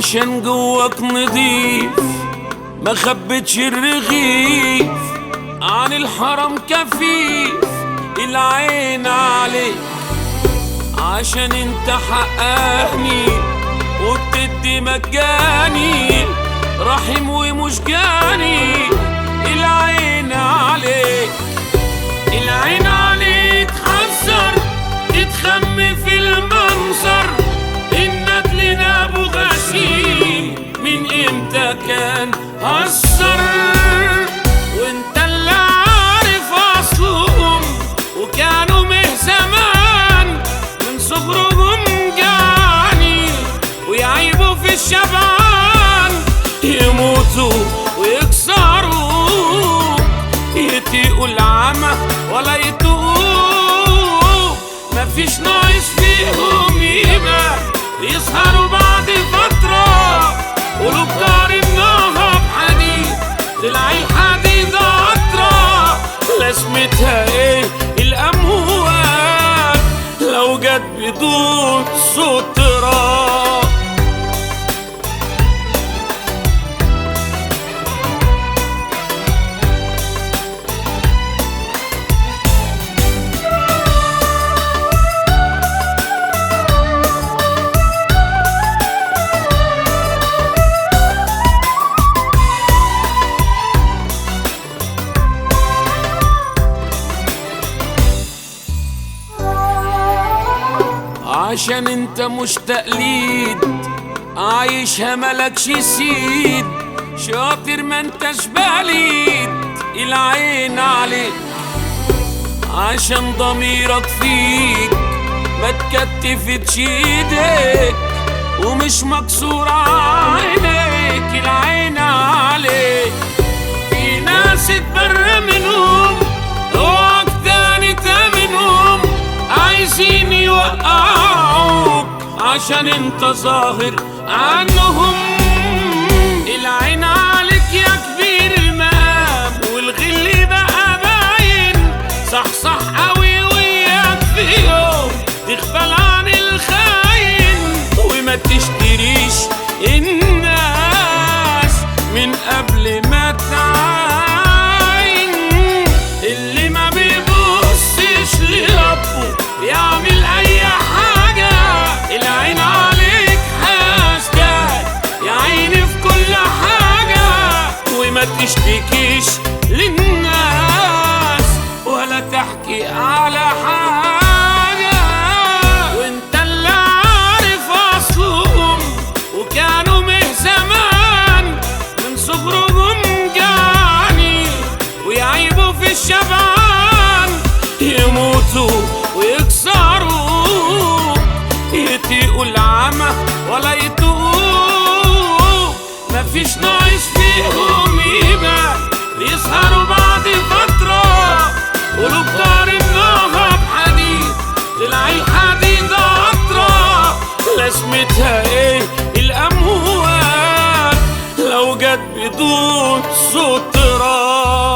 عشان جواك نضيف ما خبتش الرغيف عن الحرام كفيف العين عليك، عشان انت حققني وبتدي مجاني رحيم ومش جاني. العين عليك، العين عليك حذر تتخم في المنظر. الندل لابو غشيم من امتى كان هزر، وانت اللي عارف اصلهم وكانوا من زمان من صغرهم جاني ويعيبوا في الشبعان يموتوا ويكسروا يطيقوا العمى ولا يطوقوا. مفيش ناقص فيهم يبقى يسهروا بعد فترة قلوب ضاربناها بحديد تلاقي الحديد قطرة. لازمتها ايه الأموال لو جت بدون سترة؟ عشان انت مش تقليد عايشها ملكش سيد، شاطر ما انتش بليد. العين عليك عشان ضميرك فيك ما تكتفتش ايديك ومش مكسورة عينيك. العين عليك في ناس اتبرى منهم اوعك تاني تامنهم عايزين يوقعوك عشان انت ظاهر عنهم. العين عليك يا كبير المقام والغل بقى باين صح قوي وياك في يوم تغفل عن الخاين وما تشتريش الناس من قبل ما تعاين. اللي ما بيبصش لربه يعمل اي حاجة. العين عليك حاسدك يا عيني في كل حاجة وما تشتكيش للناس ولا تحكي على حاجة. وانت اللي عارف اصلهم وكانوا من زمان من صغرهم جاني ويعيبوا في الشبعان يموتوا ويكسروا يطيقوا العمى ولا يطوقوا. مفيش ناقص فيهم يبقى يسهروا بعد فترة قلوب ضاربناها بحديد تلاقي الحديد قطرة. لازمتها ايه الأموال لو جت بدون سترة؟